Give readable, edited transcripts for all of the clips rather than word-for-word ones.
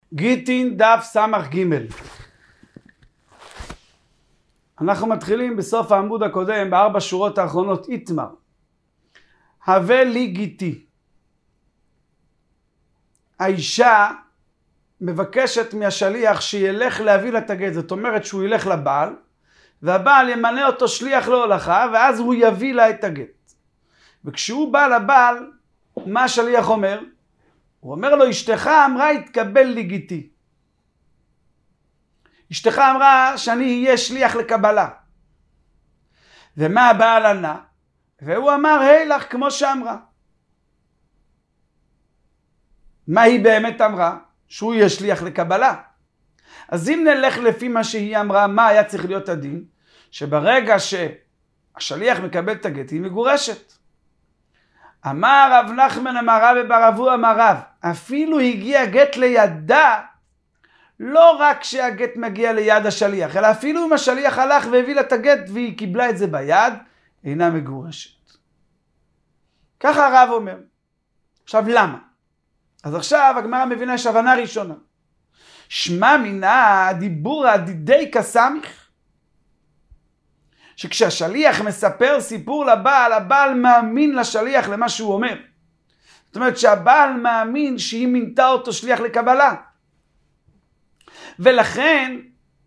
גיטין דף סמך ג'. אנחנו מתחילים בסוף העמוד הקודם, בארבע שורות האחרונות, איתמר. הווה לי גיטי. האישה מבקשת מהשליח שילך להביא לה את הגט. זאת אומרת שהוא ילך לבעל, והבעל ימנה אותו שליח להולכה, ואז הוא יביא לה את הגט. וכשהוא בא לבעל, מה השליח אומר? הוא אומר לו, אשתך אמרה, התקבל לי גיטי. אשתך אמרה שאני אהיה שליח לקבלה. ומה הבעל ענה? והוא אמר, היי לך, כמו שאמרה. מה היא באמת אמרה? שהוא יהיה שליח לקבלה. אז אם נלך לפי מה שהיא אמרה, מה היה צריך להיות הדין? שברגע שהשליח מקבל את הגט, היא מגורשת. אמר רב נחמן אמר רב בר אבו אמר רב, אפילו הגיע גט לידה, לא רק שהגט מגיע ליד השליח, אלא אפילו אם השליח הלך והביא לה את הגט והיא קיבלה את זה ביד, אינה מגורשת. ככה הרב אומר. עכשיו למה? אז עכשיו הגמרא מבינה יש הבנה ראשונה. שמע מינה דיבור הדידי כסמיך. שכשהשליח מספר סיפור לבעל, הבעל מאמין לשליח למה שהוא אומר. זאת אומרת שהבעל מאמין שהיא מינתה אותו שליח לקבלה. ולכן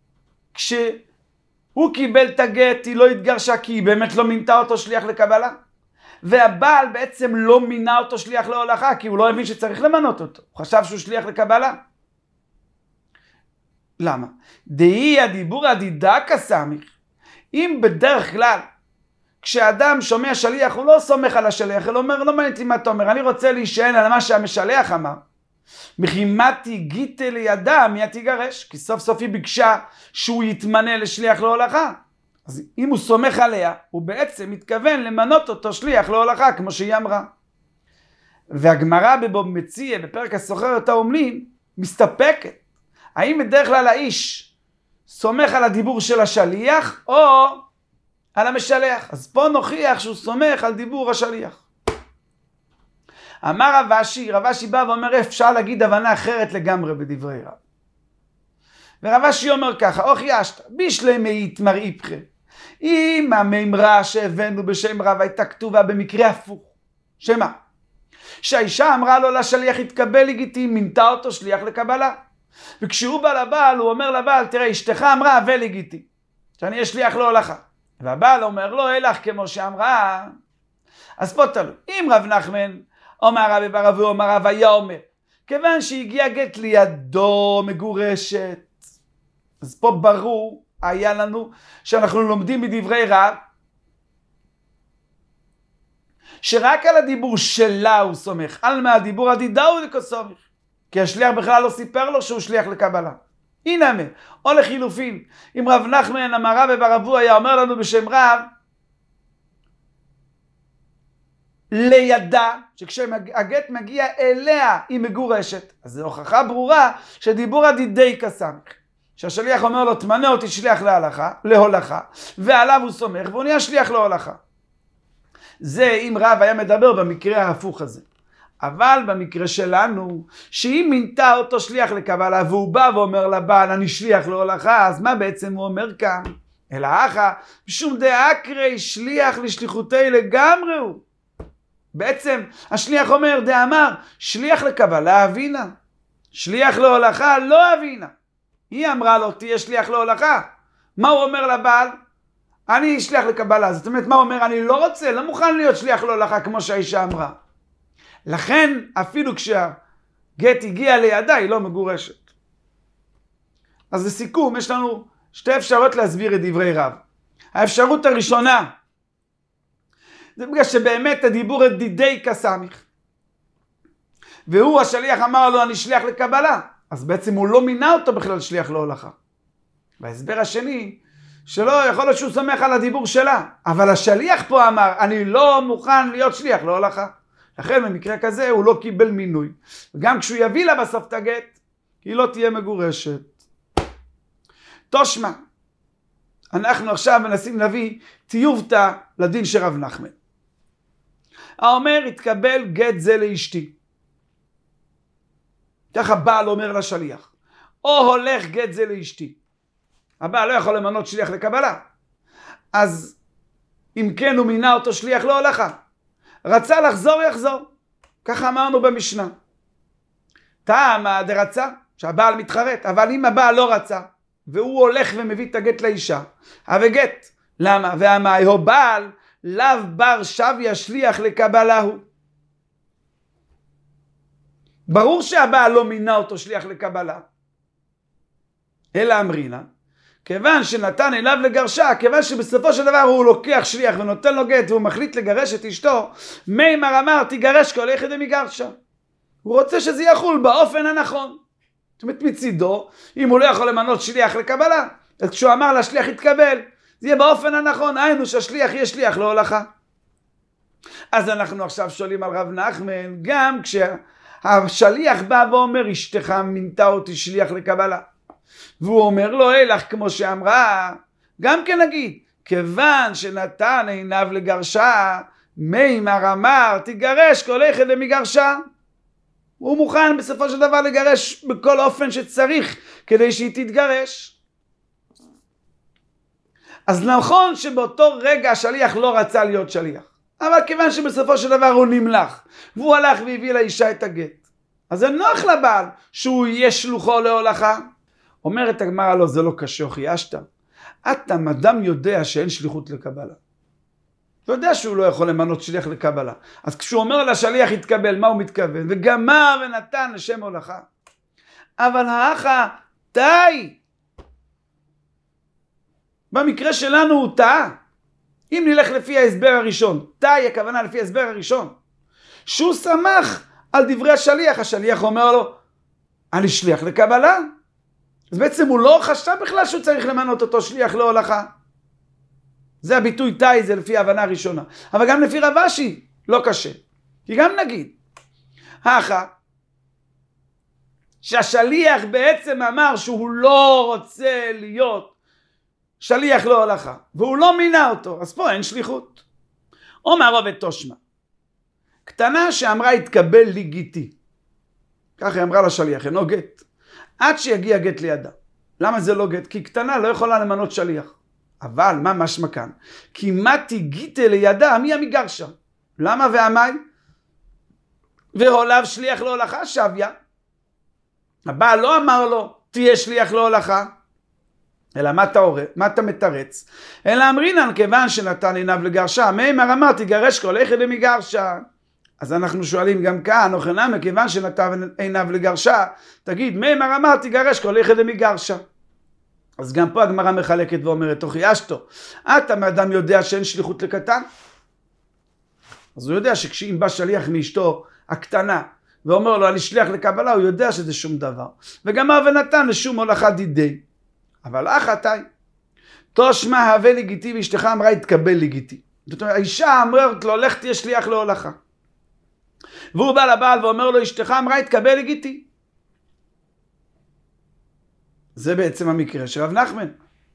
כשהוא קיבל את הגט היא לא התגרשה כי היא באמת לא מינתה אותו שליח לקבלה. והבעל בעצם לא מינה אותו שליח להולכה כי הוא לא הבין שצריך למנות אותו. הוא חשב שהוא שליח לקבלה. למה? דהי הדיבור הדידה כסמיך. אם בדרך כלל, כשאדם שומע שליח, הוא לא סומך על השליח, הוא אומר, לא מעניין אותי מה אתה אומר, אני רוצה להישען על מה שהמשליח אמר. מחימתי גיטה לידה, מי תגרש? כי סוף סוף היא ביקשה שהוא יתמנה לשליח להולכה. אז אם הוא סומך עליה, הוא בעצם מתכוון למנות אותו שליח להולכה, כמו שהיא אמרה. והגמרא בבוב מציע, בפרק הסוחרת העומלים, מסתפקת. האם בדרך כלל האיש סומך על הדיבור של השליח או על המשלח? אז פה נוכיח שהוא סומך על דיבור השליח. אמר רב אשי בא ואומר אפשר להגיד הבנה אחרת לגמרי בדברי רב. ורב אשי אומר ככה, אוכי אשתא, בישלמי יתמר איפכם. אם הממרה שהבאנו בשם רב הייתה כתובה במקרה הפוך. שמה? שהאישה אמרה לו לשליח התקבל לגיטים, מינתה אותו שליח לקבלה. וכשהוא בא לבעל, הוא אומר לבעל, תראה, אשתך אמרה, הווה לי גיטי, שאני אהיה שליח להולכה. והבעל אומר, לא אלך כמו שאמרה. אז פה תלוי. אם רב נחמן, אומר רבי בר אבו, אומר רב היה אומר, כיוון שהגיע גט לידו מגורשת, אז פה ברור היה לנו שאנחנו לומדים בדברי רב, שרק על הדיבור שלה הוא סומך, על מה הדיבור הדידה הוא סומך. כי השליח בכלל לא סיפר לו שהוא שליח לקבלה. הנה, או לחילופין, אם רב נחמן אמר רב בר אבו היה אומר לנו בשם רב, לידה, שכשהגט מגיע אליה היא מגורשת. אז זו הוכחה ברורה שדיבור הדידי כסמיך. שהשליח אומר לו, תמנה אותי שליח להולכה, ועליו הוא סומך, והוא נהיה שליח להולכה. זה אם רב היה מדבר במקרה ההפוך הזה. אבל במקרה שלנו, שהיא מינתה אותו שליח לקבלה, והוא בא ואומר לבעל, אני שליח להולכה, אז מה בעצם הוא אומר כאן? אלא אחא, משום דאקרי שליח לשליחותי לגמרי הוא. בעצם השליח אומר, דאמר, שליח לקבלה אבינה, שליח להולכה לא אבינה. היא אמרה לו, תהיה שליח להולכה. מה הוא אומר לבעל? אני שליח לקבלה. זאת אומרת, מה הוא אומר? אני לא רוצה, לא מוכן להיות שליח להולכה כמו שהאישה אמרה. לכן אפילו כשהגט הגיע לידה היא לא מגורשת. אז לסיכום יש לנו שתי אפשרויות להסביר את דברי רב. האפשרות הראשונה זה בגלל שבאמת הדיבור הדידי כסמיך. והוא השליח אמר לו אני שליח לקבלה. אז בעצם הוא לא מינה אותו בכלל שליח להולכה. וההסבר השני שלא יכול להיות שהוא סומך על הדיבור שלה. אבל השליח פה אמר אני לא מוכן להיות שליח להולכה. לכן במקרה כזה הוא לא קיבל מינוי. וגם כשהוא יביא לה בסוף את הגט, היא לא תהיה מגורשת. תושמע, אנחנו עכשיו מנסים להביא תיובתא לדין של רב נחמן. האומר התקבל גט זה לאשתי. ככה בעל אומר לשליח, או הולך גט זה לאשתי. הבעל לא יכול למנות שליח לקבלה. אז אם כן הוא מינה אותו שליח להולכה. רצה לחזור יחזור. ככה אמרנו במשנה. טעם דרצה שהבעל מתחרט. אבל אם הבעל לא רצה והוא הולך ומביא את הגט לאישה, הווה גט. למה? והמאי הו בעל לאו בר שביה שליח לקבלה הוא. ברור שהבעל לא מינה אותו שליח לקבלה. אלא אמרינה, כיוון שנתן אליו לגרשה, כיוון שבסופו של דבר הוא לוקח שליח ונותן לו גט והוא מחליט לגרש את אשתו, מימר אמר תיגרש כל אחד מגרשה. הוא רוצה שזה יחול באופן הנכון. זאת אומרת מצידו, אם הוא לא יכול למנות שליח לקבלה, אז כשהוא אמר לשליח יתקבל, זה יהיה באופן הנכון, היינו שהשליח יהיה שליח להולכה. אז אנחנו עכשיו שואלים על רב נחמן, גם כשהשליח בא ואומר אשתך מינתה אותי שליח לקבלה, והוא אומר לו אלך כמו שאמרה, גם כן נגיד, כיוון שנתן עיניו לגרשה, מימר אמר תיגרש כל אחד מגרשה. הוא מוכן בסופו של דבר לגרש בכל אופן שצריך כדי שהיא תתגרש. אז נכון שבאותו רגע השליח לא רצה להיות שליח, אבל כיוון שבסופו של דבר הוא נמלך והוא הלך והביא לאישה את הגט, אז זה נוח לבעל שהוא יהיה שלוחו להולכה. אומרת הגמרא לו, זה לא קשה, חיישת. אתה אדם יודע שאין שליחות לקבלה. אתה יודע שהוא לא יכול למנות שליח לקבלה. אז כשהוא אומר לשליח יתקבל, מה הוא מתכוון? וגמר ונתן לשם הולכה. אבל האחה, תאי. במקרה שלנו הוא טעה. אם נלך לפי ההסבר הראשון, תאי הכוונה לפי ההסבר הראשון, שהוא שמח על דברי השליח. השליח אומר לו, אני שליח לקבלה. אז בעצם הוא לא חשב בכלל שהוא צריך למנות אותו שליח להולכה. זה הביטוי תאי, זה לפי ההבנה הראשונה. אבל גם לפי רב אשי לא קשה. כי גם נגיד, האחה, שהשליח בעצם אמר שהוא לא רוצה להיות שליח להולכה, והוא לא מינה אותו, אז פה אין שליחות. אומר רב תושמה, קטנה שאמרה התקבל לי גיתי. ככה היא אמרה לשליח, אינו גט. עד שיגיע גט לידה. למה זה לא גט? כי קטנה לא יכולה למנות שליח. אבל מה משמע כאן? כי מתי גיטה לידה מי המגרשה. למה והמי? והוליו שליח להולכה שביה. הבעל לא אמר לו תהיה שליח להולכה. אלא מה אתה מתרץ? אלא אמרינן כיוון שנתן עיניו לגרשה. מימר אמר תיגרש כל אחד מגרשה. אז אנחנו שואלים גם כאן, אוכנם, מכיוון שנתן עיניו לגרשה, תגיד, מימר אמר תיגרש כל אחד מגרשה. אז גם פה הגמרא מחלקת ואומרת, תוכיאשתו, אתה מאדם יודע שאין שליחות לקטן? אז הוא יודע שכשאם בא שליח מאשתו הקטנה, ואומר לו, אני שליח לקבלה, הוא יודע שזה שום דבר. וגמר ונתן לשום הולכה דידי. אבל אחתי, תושמע הווה לגיטי, ואשתך אמרה, התקבל לגיטי. זאת אומרת, האישה אמרת לו, לך תהיה שליח להולכה. והוא בא לבעל ואומר לו, אשתך אמרה, התקבל לגיטי. זה בעצם המקרה של רב נחמן.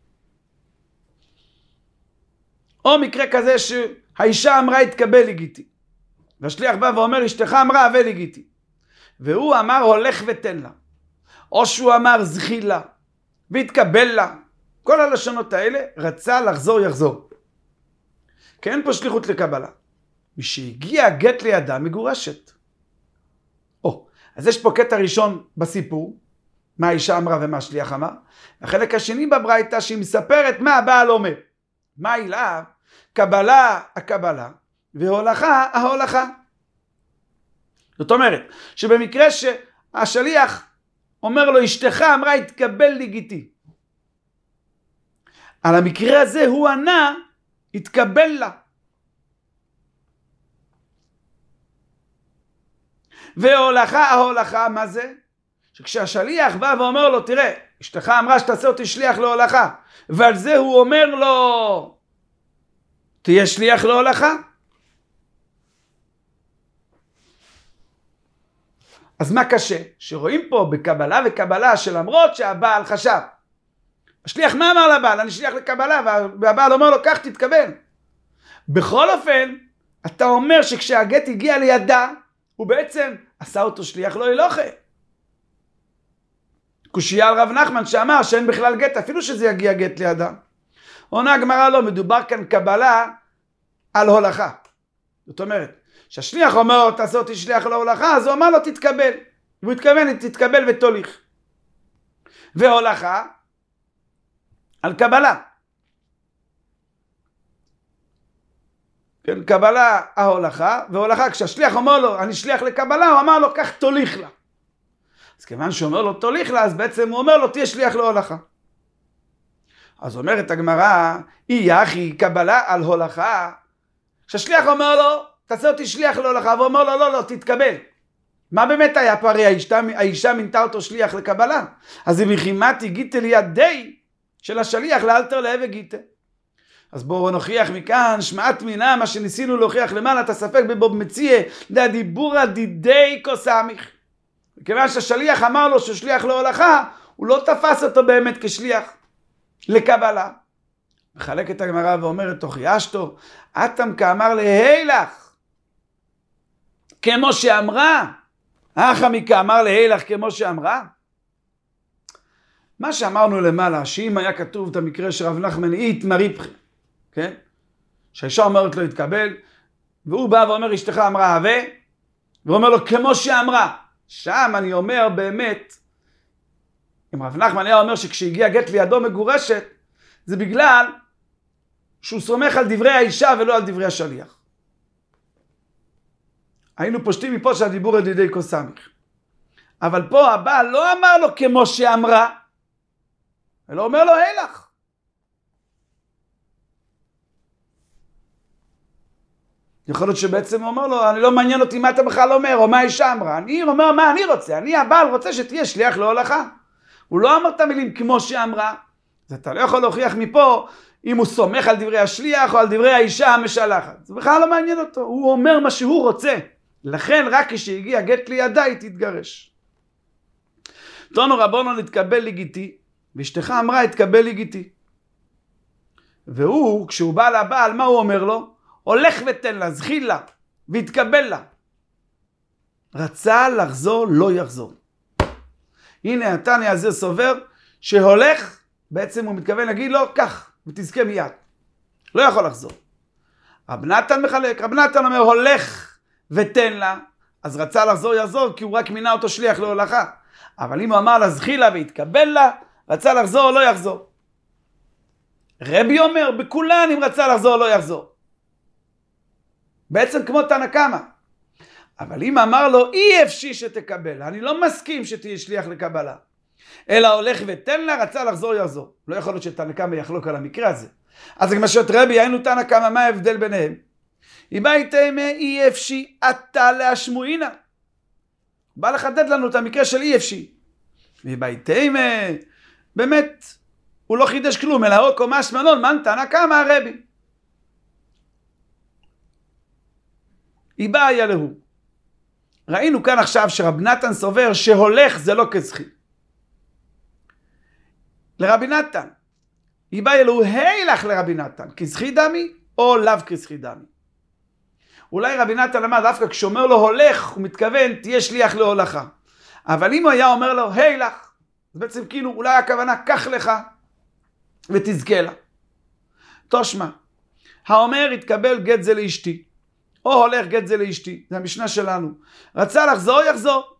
או מקרה כזה שהאישה אמרה, התקבל לגיטי. והשליח בא ואומר, אשתך אמרה, הווה לגיטי. והוא אמר, הולך ותן לה. או שהוא אמר, זכילה, והתקבל לה. כל הלשונות האלה, רצה לחזור, יחזור. כי אין פה שליחות לקבלה. משהגיע גט לידה מגורשת. אז יש פה קטע ראשון בסיפור, מה האישה אמרה ומה השליח אמר. החלק השני בברייתא שהיא מספרת מה הבעל אומר. מה אליו? קבלה הקבלה והולכה ההולכה. זאת אומרת שבמקרה שהשליח אומר לו אשתך אמרה התקבל לגיטי. על המקרה הזה הוא ענה התקבל לה. והולכה ההולכה מה זה? שכשהשליח בא ואומר לו תראה אשתך אמרה שתעשה אותי שליח להולכה, ועל זה הוא אומר לו תהיה שליח להולכה. אז מה קשה? שרואים פה בקבלה וקבלה שלמרות שהבעל חשב, השליח מה אמר לבעל? אני שליח לקבלה, והבעל אומר לו כך תתקבל. בכל אופן אתה אומר שכשהגט הגיע לידה הוא בעצם עשה אותו שליח לא הלוכה. קושייה על רב נחמן שאמר שאין בכלל גט, אפילו שזה יגיע גט לידם. עונה הגמרא לא, מדובר כאן קבלה על הולכה. זאת אומרת, שהשליח אומר, תעשה אותי שליח להולכה, אז הוא אמר לו, תתקבל. והוא התכוון, תתקבל ותוליך. והולכה על קבלה. כן, קבלה ההולכה, והולכה, כשהשליח אומר לו, אני שליח לקבלה, הוא אמר לו, כך תוליך לה. אז כיוון שהוא אומר לו, תוליך לה, אז בעצם הוא אומר לו, תהיה שליח להולכה. אז אומרת הגמרא, אי אחי קבלה על הולכה. כשהשליח אומר לו, תעשה אותי שליח להולכה, והוא אומר לו, לא, תתקבל. מה באמת היה פה? הרי האישה מינתה אותו שליח לקבלה. אז אם יחימתי גיטה לידי של השליח לאלתר להווה גיטה. אז בואו נוכיח מכאן, שמעת מינה, מה שניסינו להוכיח למעלה, את הספק בבוב מציע, דה דיבורה דידי קוסמיך. וכיוון שהשליח אמר לו ששליח להולכה, הוא לא תפס אותו באמת כשליח לקבלה. מחלק את הגמרא ואומרת, תוכיחשתו, אתם כאמר להילך, כמו שאמרה, החמיקה אמר להילך כמו שאמרה. מה שאמרנו למעלה, שאם היה כתוב את המקרה של רב נחמן אית מריבכי, כן? שהאישה אומרת לו התקבל, והוא בא ואומר אשתך אמרה הווה, ואומר לו כמו שאמרה. שם אני אומר באמת, אם רב נחמן היה אומר שכשהגיע גט לידו מגורשת, זה בגלל שהוא סומך על דברי האישה ולא על דברי השליח. היינו פושטים מפה שהדיבור על ידי קוסמיך. אבל פה הבעל לא אמר לו כמו שאמרה, אלא אומר לו הילך. יכול להיות שבעצם הוא אומר לו, אני לא מעניין אותי מה אתה בכלל אומר, או מה האישה אמרה. אני אומר מה אני רוצה, אני הבעל רוצה שתהיה שליח להולכה. הוא לא אמר את המילים כמו שאמרה. אז אתה לא יכול להוכיח מפה, אם הוא סומך על דברי השליח או על דברי האישה המשלחת. זה בכלל לא מעניין אותו, הוא אומר מה שהוא רוצה. לכן רק כשהגיע גט לידה היא תתגרש. תונו רבונו נתקבל לגיטי, ואשתך אמרה התקבל לגיטי. והוא, כשהוא בא לבעל, מה הוא אומר לו? הולך ותן לה, זחיל לה, והתקבל לה. רצה לחזור, לא יחזור. הנה התניא הזה סובר שהולך, בעצם הוא מתכוון להגיד לו, כך, ותזכה מיד. לא יכול לחזור. רב נתן מחלק, רב נתן אומר, הולך ותן לה, אז רצה לחזור יחזור, כי הוא רק מינה אותו שליח להולכה. אבל אם הוא אמר לה, זחיל לה והתקבל לה, רצה לחזור, לא יחזור. רבי אומר, בכולן אם רצה לחזור, לא יחזור. בעצם כמו תנא קמא. אבל אם אמר לו, אי אפשי שתקבל, אני לא מסכים שתהיה שליח לקבלה, אלא הולך ותן לה, רצה לחזור יחזור. לא יכול להיות שתנא קמא יחלוק על המקרה הזה. אז כמו שאת רבי, היינו תנא קמא, מה ההבדל ביניהם? אם הייתם אי אפשי, אתה להשמועינה. בא לחדד לנו את המקרה של אי אפשי. ואם הייתם, באמת, הוא לא חידש כלום, אלא הוא קומש מלון, מן תנא קמא הרבי. היא באה היה להוא. ראינו כאן עכשיו שרב נתן סובר שהולך זה לא כזכי. לרבי נתן. היא באה אלוהו, הילך לרבי נתן, כזכי דמי או לאו כזכי דמי. אולי רבי נתן אמר דווקא כשאומר לו הולך, הוא מתכוון תהיה שליח להולכה. אבל אם הוא היה אומר לו הילך, אז בעצם כאילו אולי הכוונה קח לך ותזכה לה. תושמע, האומר התקבל גט זה לאשתי. או הולך גט זה לאשתי, זה המשנה שלנו. רצה לחזור, יחזור.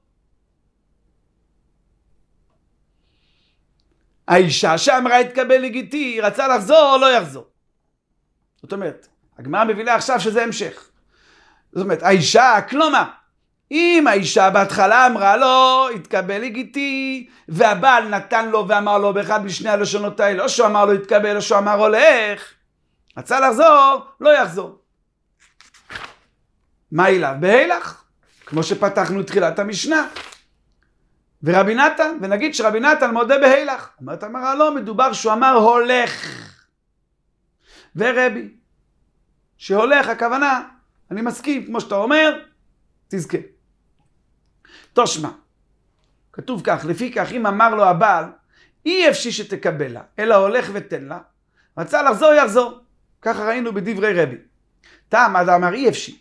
האישה שאמרה התקבל לגיטי, רצה לחזור או לא יחזור. זאת אומרת, הגמרא מבינה עכשיו שזה המשך. זאת אומרת, האישה, כלומר, אם האישה בהתחלה אמרה לו, התקבל לגיטי, והבעל נתן לו ואמר לו באחד משני הלשונות האלה, או שהוא אמר לו התקבל, או שהוא אמר הולך, רצה לחזור, לא יחזור. מה אליו? בהילך, כמו שפתחנו את תחילת המשנה. ורבי נתן, ונגיד שרבי נתן מודה בהילך. אומרת אמרה לא, מדובר שהוא אמר הולך. ורבי, שהולך, הכוונה, אני מסכים, כמו שאתה אומר, תזכה. תושמע, כתוב כך, לפי כך אם אמר לו הבעל, אי אפשי שתקבל לה, אלא הולך ותן לה, רצה לחזור יחזור. ככה ראינו בדברי רבי. טעם אמר אי אפשי.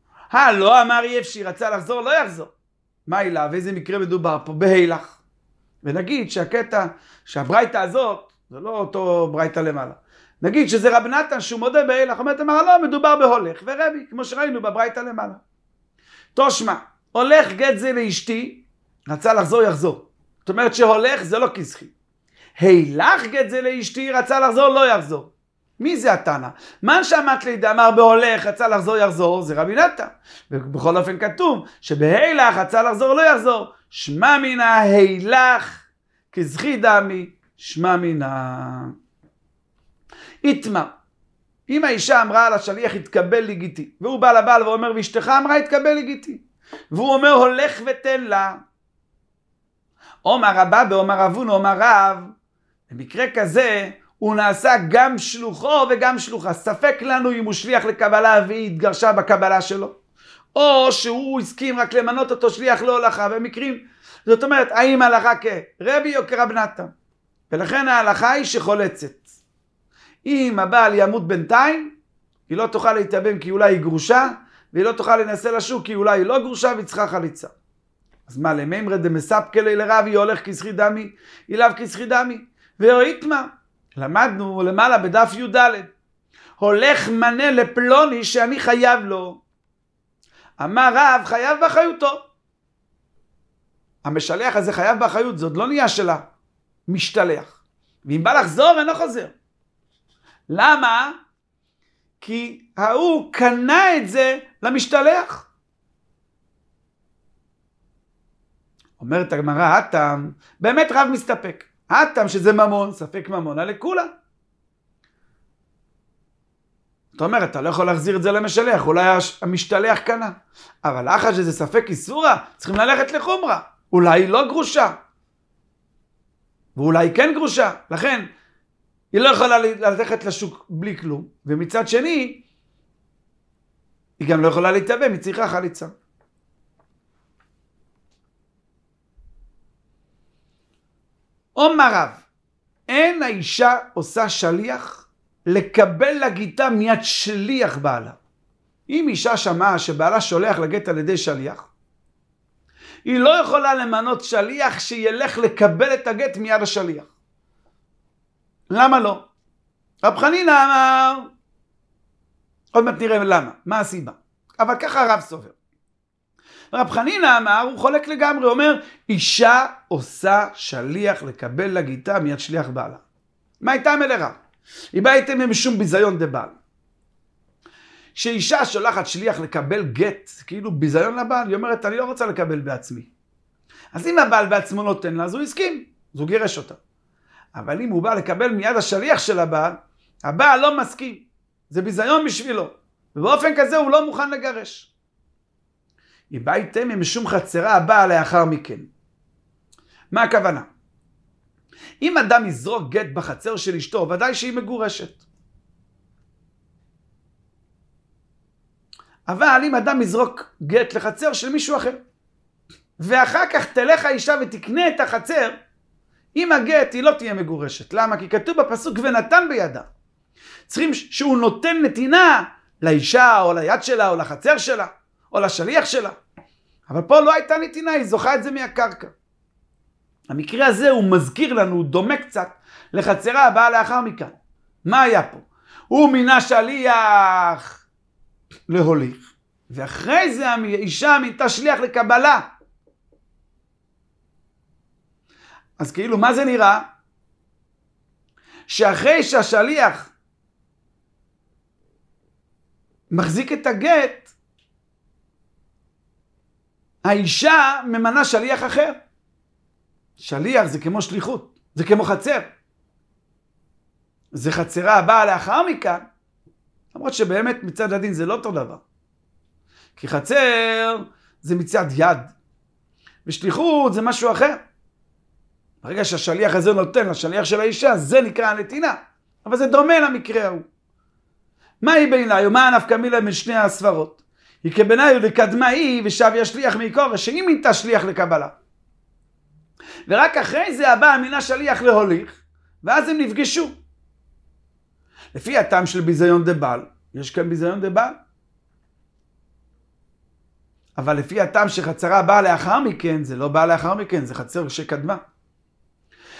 לא אמר אי אפשי, רצה לחזור, לא יחזור. מה אליו? איזה מקרה מדובר פה? בהילך. ונגיד שהברייתא הזאת, זה לא אותו ברייתא למעלה. נגיד שזה רב נתן שהוא מודה בהילך, אומרת אמר לא, מדובר בהולך ורבי, כמו שראינו בברייתא למעלה. תושמע, הולך גט זה לאשתי, רצה לחזור יחזור. זאת אומרת שהולך זה לא כסחי. הילך גט זה לאשתי, רצה לחזור לא יחזור. מי זה התנא? מן שאמת לידי אמר בהולך רצה לחזור יחזור, זה רבי נתן. ובכל אופן כתוב שבהילך רצה לחזור לא יחזור. שמע מינה הילך כסחי דמי, שמע מינה. איתמר, אם האישה אמרה על השליח התקבל לגיטי, והוא בא לבעל ואומר ואשתך אמרה התקבל לגיטי, והוא אומר הולך ותן לה, אומר רבא באומר אבון אומר רב, במקרה כזה הוא נעשה גם שלוחו וגם שלוחה. ספק לנו אם הוא שליח לקבלה והיא התגרשה בקבלה שלו, או שהוא הסכים רק למנות אותו שליח להולכה במקרים. זאת אומרת, האם ההלכה כרבי או כרב נתן? ולכן ההלכה היא שחולצת. אם הבעל ימות בינתיים, היא לא תוכל להתאבם כי אולי היא גרושה, והיא לא תוכל להינשא לשוק כי אולי היא לא גרושה והיא צריכה חליצה. אז מה, למימרא דמספקלי לרבי הולך כסחי דמי, אליו כסחי דמי. והראית מה? למדנו למעלה בדף י"ד. הולך מנה לפלוני שאני חייב לו. אמר רב חייב באחריותו. המשלח הזה חייב באחריות, זאת לא נהיה שלה. משתלח. ואם בא לחזור אינו חוזר. למה? כי ההוא קנה את זה למשתלח. אומרת הגמרא, הטעם, באמת רב מסתפק. הטעם שזה ממון, ספק ממון, עלי כולה. זאת אומרת, אתה לא יכול להחזיר את זה למשלח, אולי המשתלח קנה. אבל אחר שזה ספק איסורה, צריכים ללכת לחומרה. אולי היא לא גרושה. ואולי היא כן גרושה. לכן, היא לא יכולה ללכת לשוק בלי כלום. ומצד שני, היא גם לא יכולה להתאבם, היא צריכה חליצה. אומר רב, אין האישה עושה שליח לקבל לגיטה מיד שליח בעלה. אם אישה שמעה שבעלה שולח לגט על ידי שליח, היא לא יכולה למנות שליח שילך לקבל את הגט מיד השליח. למה לא? רב חנינא אמר, עוד מעט נראה למה, מה הסיבה. אבל ככה הרב סובר. רב חנינא אמר, הוא חולק לגמרי, אומר, אישה עושה שליח לקבל לגיטה מיד שליח בעלה. מה הייתה מלרה? היא באה איתם משום ביזיון דבעל. שאישה שולחת שליח לקבל גט, כאילו ביזיון לבעל, היא אומרת, אני לא רוצה לקבל בעצמי. אז אם הבעל בעצמו נותן לה, אז הוא הסכים, אז הוא גירש אותה. אבל אם הוא בא לקבל מיד השליח של הבעל, הבעל לא מסכים. זה ביזיון בשבילו. ובאופן כזה הוא לא מוכן לגרש. היא באה איתם משום חצרה הבעל לאחר מכן. מה הכוונה? אם אדם יזרוק גט בחצר של אשתו, ודאי שהיא מגורשת. אבל אם אדם יזרוק גט לחצר של מישהו אחר, ואחר כך תלך האישה ותקנה את החצר, אם הגט היא לא תהיה מגורשת. למה? כי כתוב בפסוק ונתן בידה. צריכים שהוא נותן נתינה לאישה או ליד שלה או לחצר שלה או לשליח שלה. אבל פה לא הייתה נתינה, היא זוכה את זה מהקרקע. המקרה הזה הוא מזכיר לנו, הוא דומה קצת לחצרה הבאה לאחר מכאן. מה היה פה? הוא מינה שליח להוליך, ואחרי זה האישה מינתה שליח לקבלה. אז כאילו מה זה נראה? שאחרי שהשליח מחזיק את הגט, האישה ממנה שליח אחר. שליח זה כמו שליחות, זה כמו חצר. זה חצרה הבאה לאחר מכאן, למרות שבאמת מצד הדין זה לא אותו דבר. כי חצר זה מצד יד, ושליחות זה משהו אחר. ברגע שהשליח הזה נותן לשליח של האישה, זה נקרא הנתינה. אבל זה דומה למקרה ההוא. מה היא בעיניי? ומה הנפקא מינה בין שני הסברות? היא כבעיניי לקדמה היא ושב ישליח מקורש, שהיא מינתה שליח לקבלה. ורק אחרי זה הבא מינה שליח להוליך, ואז הם נפגשו. לפי הטעם של ביזיון דבעל, יש כאן ביזיון דבעל. אבל לפי הטעם שחצרה באה לאחר מכן, זה לא באה לאחר מכן, זה חצר שקדמה.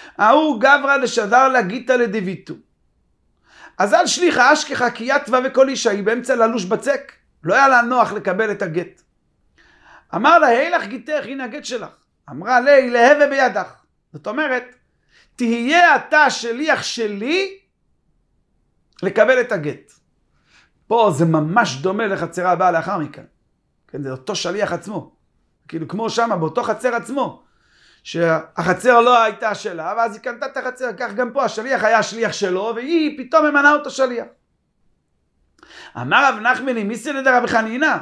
ההוא גברא לשדר לגיתא לדיביטו. אז על שליחה אשכחה כי יתווה וכל אישה, היא באמצע ללוש בצק, לא היה לה נוח לקבל את הגט. אמר לה, הילך גיתך, הנה הגט שלך. אמרה לי, להווה בידך. זאת אומרת, תהיה אתה שליח שלי לקבל את הגט. פה זה ממש דומה לחצרה הבאה לאחר מכן. כן, זה אותו שליח עצמו. כאילו כמו שמה, באותו חצר עצמו. שהחצר לא הייתה שלה, ואז היא קנתה את החצר. כך גם פה, השליח היה השליח שלו, והיא פתאום ממנה אותו שליח. אמר רב נחמן, מיסי לדרבי חנינא.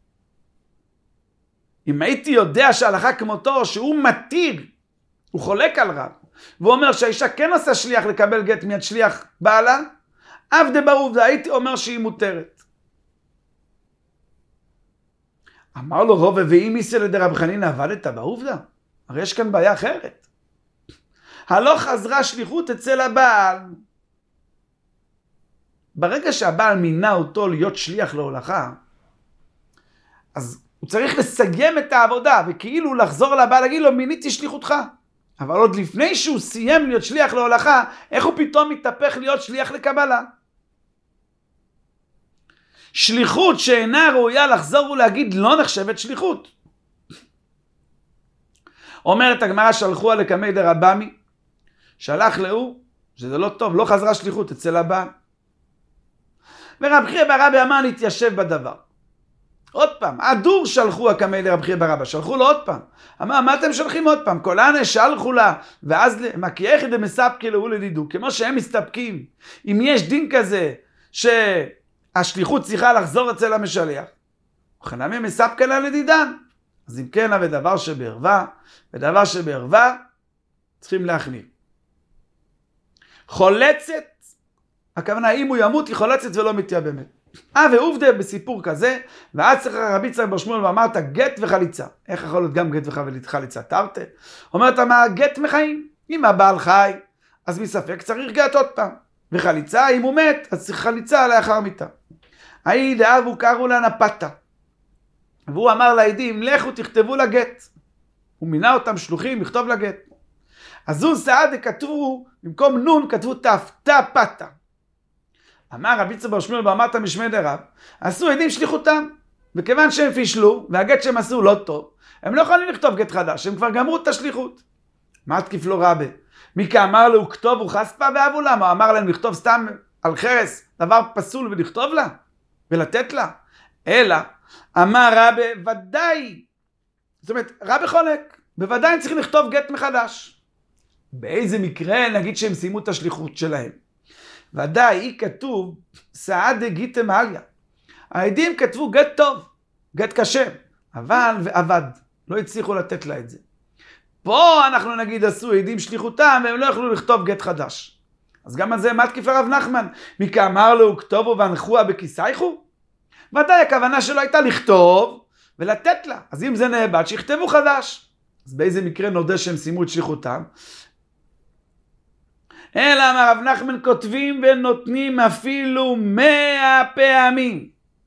אם הייתי יודע שהלכה כמותו, שהוא מתיר, הוא חולק על רב, והוא אומר שהאישה כן עושה שליח לקבל גט מיד שליח בעלה, אף דברובדא, הייתי אומר שהיא מותרת. אמר לו רובה, ואם מיסי לדרבי חנינא עבדת בעובדא? הרי יש כאן בעיה אחרת. הלא חזרה שליחות אצל הבעל. ברגע שהבעל מינה אותו להיות שליח להולכה, אז הוא צריך לסיים את העבודה, וכאילו לחזור לבעל להגיד לו, מיניתי שליחותך. אבל עוד לפני שהוא סיים להיות שליח להולכה, איך הוא פתאום מתהפך להיות שליח לקבלה? שליחות שאינה ראויה לחזור ולהגיד לא נחשבת שליחות. אומרת הגמרא, שלחוה לקמי דרבמי, שלח להוא, שזה לא טוב, לא חזרה שליחות אצל הבעל. ורב חייא בר אבא אמר להתיישב בדבר. עוד פעם, הדור שלחו הקמי לרב חייא בר אבא, שלחו לו עוד פעם. אמר, מה אתם שולחים עוד פעם? כל אנה שלחו לה, ואז כי איך דמספקי לו לדידו, כמו שהם מסתפקים. אם יש דין כזה, שהשליחות צריכה לחזור אצל המשלח, וכן הם מספקי לה לדידן. אז אם כן, אבל דבר שבערווה, ודבר שבערווה, צריכים להכניע. חולצת, הכוונה, אם הוא ימות, היא חולצת ולא מתייבמת. ועובדה בסיפור כזה, ואז צריך רבי יצחק בר שמואל ואמרת גט וחליצה. איך יכול להיות גם גט וחליצה? תרתי. אומרת, מה גט מחיים? אם הבעל חי, אז מספק צריך גט עוד פעם. וחליצה, אם הוא מת, אז צריך חליצה לאחר מיתה. היי דאבו קראו לה נפתה. והוא אמר לעדים, לכו תכתבו לגט. הוא מינה אותם שלוחים לכתוב לגט. אז זו סעדה כתבו, במקום נון כתבו תפתה פתה. אמר רבי יצחק בר שמואל ואמרת משמי דרב, עשו עדים שליחותם, וכיוון שהם פישלו, והגט שהם עשו לא טוב, הם לא יכולים לכתוב גט חדש, הם כבר גמרו את השליחות. מה תקיף לו רבי? מיקה אמר לו, כתוב הוא חספה ואהבו למה? הוא אמר להם לכתוב סתם על חרס, דבר פסול ולכתוב לה, ולתת לה. אלא, אמר רבי, ודאי, זאת אומרת, רבי חולק, בוודאי הם צריכים לכתוב גט מחדש. באיזה מקרה נגיד שהם סיימו את השליחות שלהם? ודאי, היא כתוב, סעדה גיתם עליה. העדים כתבו גט טוב, גט קשה, אבל ועבד, לא הצליחו לתת לה את זה. פה אנחנו נגיד עשו עדים שליחותם, והם לא יכלו לכתוב גט חדש. אז גם על זה מתקיף לרב נחמן, מיקה אמר לו, כתובו והנחוה בכיסייכו? ודאי, הכוונה שלו הייתה לכתוב ולתת לה. אז אם זה נאבד, שיכתבו חדש. אז באיזה מקרה נודע שהם סיימו את שליחותם? אלא אמר רב נחמן, כותבים ונותנים אפילו 100 פעמים.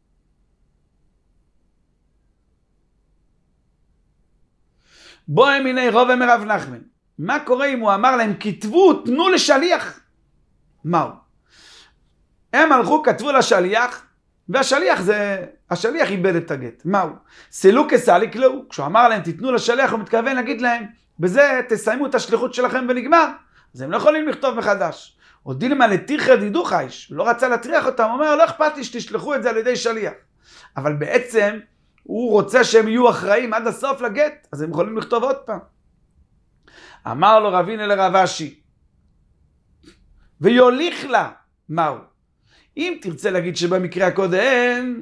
בואי מיני רוב מרב נחמן. מה קורה אם הוא אמר להם, כתבו, תנו לשליח? מהו? הם הלכו, כתבו לשליח, השליח איבד את הגט. מהו? סילוק כסליק לו. כשהוא אמר להם, תתנו לשליח, הוא מתכוון להגיד להם, בזה תסיימו את השליחות שלכם ונגמר. אז הם לא יכולים לכתוב מחדש. או דילמה לתיכא דידוך איש, לא רצה להטריח אותם, הוא אומר, לא אכפת לי שתשלחו את זה על ידי שליח. אבל בעצם, הוא רוצה שהם יהיו אחראים עד הסוף לגט, אז הם יכולים לכתוב עוד פעם. אמר לו רבינה לרב אשי, ויוליך לה, מהו? אם תרצה להגיד שבמקרה הקודם,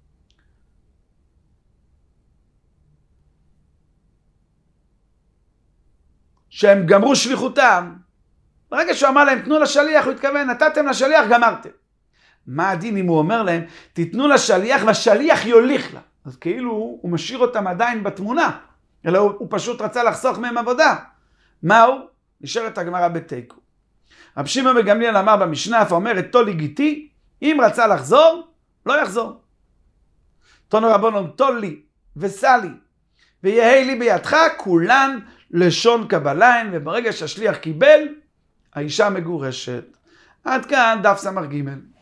שהם גמרו שליחותם, ברגע שהוא אמר להם, תנו לשליח, הוא התכוון, נתתם לשליח, גמרתם. מה הדין אם הוא אומר להם, תתנו לשליח והשליח יוליך לה? אז כאילו הוא משאיר אותם עדיין בתמונה, אלא הוא פשוט רצה לחסוך מהם עבודה. מהו? נשארת הגמרא בתיקו. רב שמעון בן גמליאל אמר במשנה, אף אומרת, תולי גיתי, אם רצה לחזור, לא יחזור. תנו רבנן, תולי וסלי, ויהי לי בידך, כולן לשון קבליים, וברגע שהשליח קיבל, האישה מגורשת. עד כאן דף סמ"ג.